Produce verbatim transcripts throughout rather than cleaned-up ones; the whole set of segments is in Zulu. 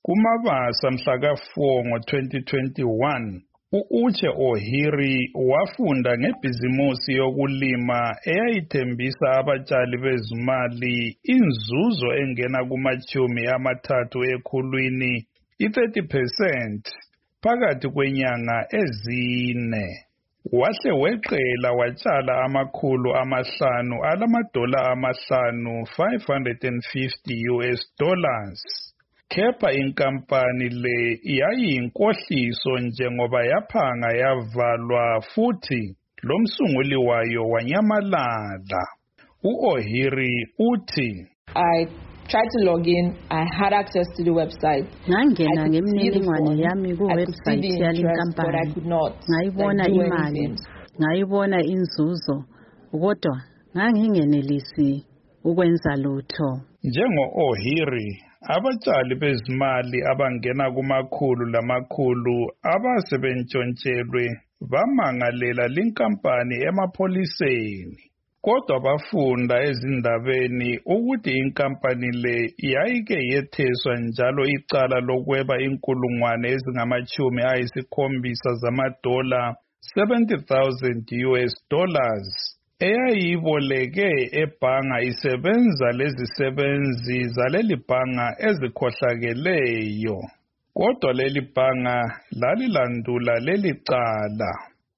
Kumabasa mhla ka four ngo twenty twenty-one, u-Uche Ohiri wafunda ngebhizimusi yokulima eyayithembisa abatshali bezimali inzuzo engena kumachumi amathathu ekhulwini i-thirty percent phakathi kwenyanga ezine. Wahle weqela watshala amakhulu amahlanu alamadola amahlanu five hundred fifty U S dollars. Kepha inkampani le yayiyinkohliso njengoba yaphanga yavalwa futhi lo msunguli wayo wanyamalala. U-Ohiri uthi, I tried to log in. I had access to the website. Ngangena ngemininingwane yami ku website yalenkampani. Ngayibona imali, ngayibona inzuzo, kodwa ngangingenelisi ukwenza lutho. Njengo-Ohiri, abatshali bezimali abangena kumakhulu lamakhulu abasebentshontshele bamangalela linkampani emapholiseni. Kodwa bafunda ezindabeni ukuthi inkampani le yayike yetheswa njalo icala lokweba inkulungwane ezingamachumi ayisikhombisa zamadola seventy thousand U S dollars eyayiboleke ebhanga isebenza lezisebenzi zaleli bhanga ezikhohlakeleyo. Kodwa leli bhanga lalilandula leli cala.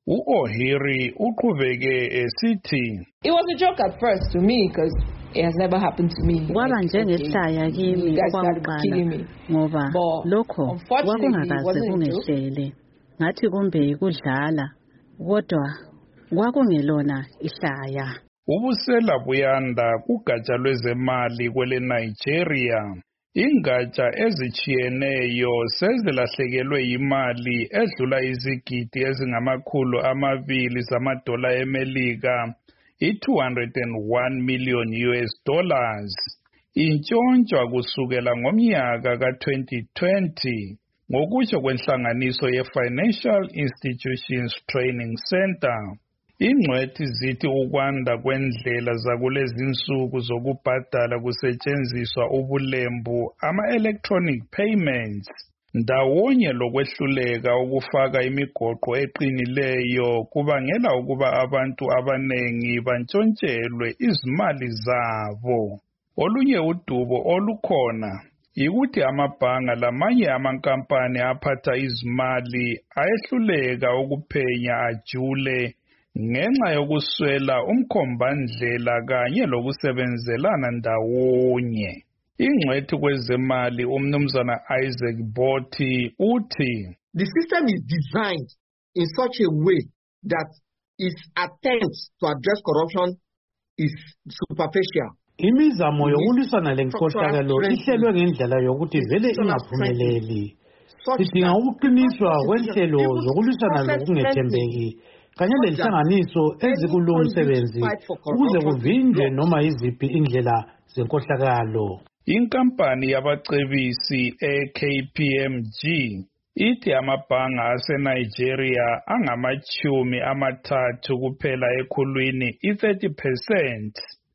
U-Ohiri uqhubeke esithi, It was a joke at first to me because it has never happened to me. Kwaba njengehlaya kimi okwaqala ngoba lokho kwakungakaze kungehlele. Ngathi kumbe ikudlala kodwa kwakungelona ihlaya. Ubusela buyanda kugatsha lwezemali kwele Nigeria. Ingatsha ezichiyeneyo sezilahlekelwe imali edlula izigidi ezingamakhulu amabili zamadola eMelika, i-two hundred one million U S dollars. Intshontshwa kusukela ngomnyaka ka twenty twenty ngokutsho kwenhlanganiso ye-Financial Institutions Training Center. Ingcwethi zithi ukwanda kwendlela zakulezinsuku zokubhadala kusetshenziswa ubulembu ama-electronic payments ndawonye lokwehluleka ukufaka imigoqo eqinileyo kubangela ukuba abantu abanengi bantshontshelwe izimali zabo. Olunye udubo olukhona yikuthi amabhanga lamanye amankampani aphatha izimali ayehluleka ukuphenya ajule ngenxa yokuswela umkhombandlela kanye lokusebenzelana ndawonye. Ingcwethi kwezemali umnumzana Isaac Botti uthi, The system is designed in such a way that its attempts to address corruption is superficial. Imizamo yokulwisana lenkohlakalo ihlelwe ngendlela yokuthi vele ingaphumeleli. Sidinga ukuqiniswa kwenhlelo zokulwisana lokungethembeki kanye lenhlanganiso ezikulo umsebenzi ukuze kuvinjwe noma iziphi indlela zenkohlakalo. Inkampani yabacebisi e-K P M G ithi amabhanga aseNigeria angamachumi amathathu kuphela ekhulwini i-thirty percent.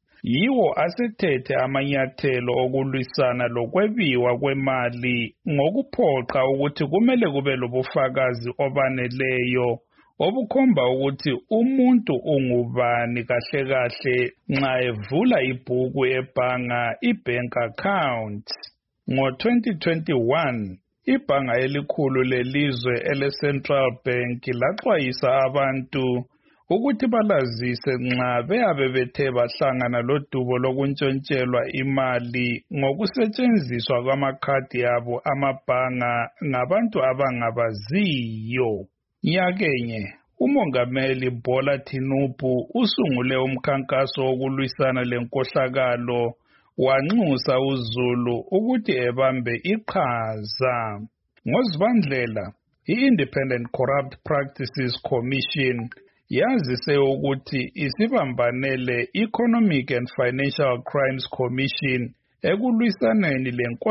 Yiwo asethethe amanyathelo okulwisana lokwebiwa kwemali ngokuphoqa ukuthi kumele kube lobufakazi obaneleyo obukhomba ukuthi umuntu ungubani kahle kahle nxa evula ibhuku ebhanga i-bank account. Ngo twenty twenty-one, ibhanga elikhulu lelizwe ele-Central Bank laxwayisa abantu ukuthi balazise nxa beyabe bethe bahlangana lodubo lokuntshontshelwa imali ngokusetshenziswa kwamakhadi abo amabhanga ngabantu abangabaziyo. Nyakenye, uMongameli Bola Tinubu usungule umkhankaso wokulwisana lenkohlakalo wanxusa uZulu ukuthi ebambe iqhaza. NgoZibandlela, i-Independent Corrupt Practices Commission yazise ukuthi isibambanele Economic and Financial Crimes Commission ekulwisaneni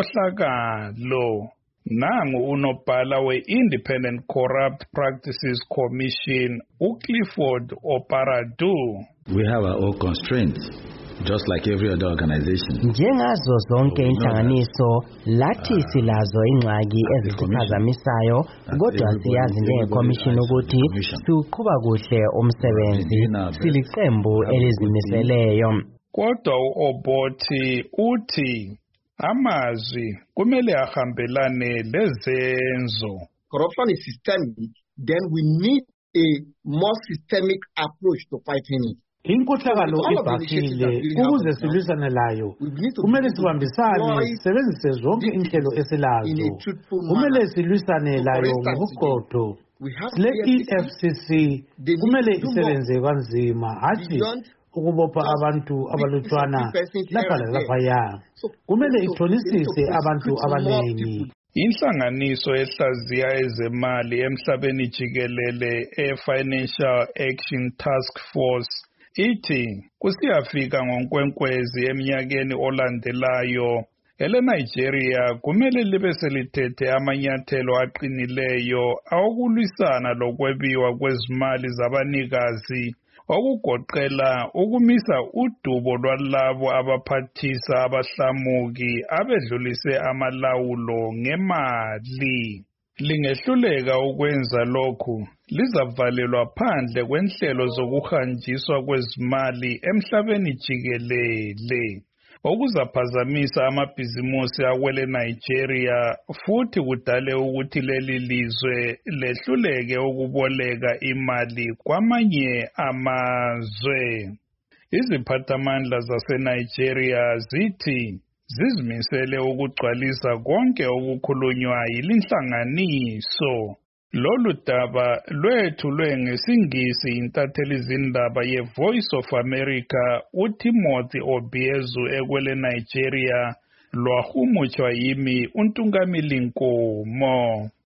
lenkohlakalo. Nangu unobhala we-Independent Corrupt Practices Commission, uClifford Oparadu. We have our own constraints just like every other organization. Njengazo zonke inhlanganiso lathi silazo ingxaki ezisiphazamisayo kodwa siyazi njengecommission ukuthi siqhuba kuhle umsebenzi siliqembu elizimiseleyo. Kodwa uObote uthi amazwi kumele ahambelane lezenzo. Corruption is systemic, then we need a more systemic approach to fighting it. Inkohlakalo ibhakile ukuze silwisane layo kumele sibambisane sisebenzise zonke inhlelo esilazo kumele silwisane layo ngobuqotho le E F C C kumele isebenze kanzima hathi ukubopha abantu abalutshwana lapha laphaya kumele ithonisise abantu abaningi. Inhlanganiso ehlaziya ezemali emhlabeni jikelele e-Financial Action Task Force ithi kusiyafika ngonkwenkwezi eminyakeni olandelayo eleNigeria kumele libe selithethe amanyathelo aqinileyo awokulwisana lokwebiwa kwezimali zabanikazi okugoqela ukumisa udubo lwalabo abaphathisa abahlamuki abedlulise amalawulo ngemali. Lingehluleka ukwenza lokhu lizavalelwa phandle kwenhlelo zokuhanjiswa kwezimali emhlabeni jikelele okuzaphazamisa amabhizimusi akwele Nigeria futhi kudale ukuthi leli lizwe lehluleke ukuboleka imali kwamanye amazwe. Iziphathamandla zaseNigeria zithi zizimisele ukugcwalisa konke okukhulunywa yilinhlanganiso. Lolu daba lwethulwe ngesingisi intatheli zindaba ye-Voice of America uTimothy Obiezu ekwele Nigeria lwahumutshwa yimi uNtungamili Nkomo.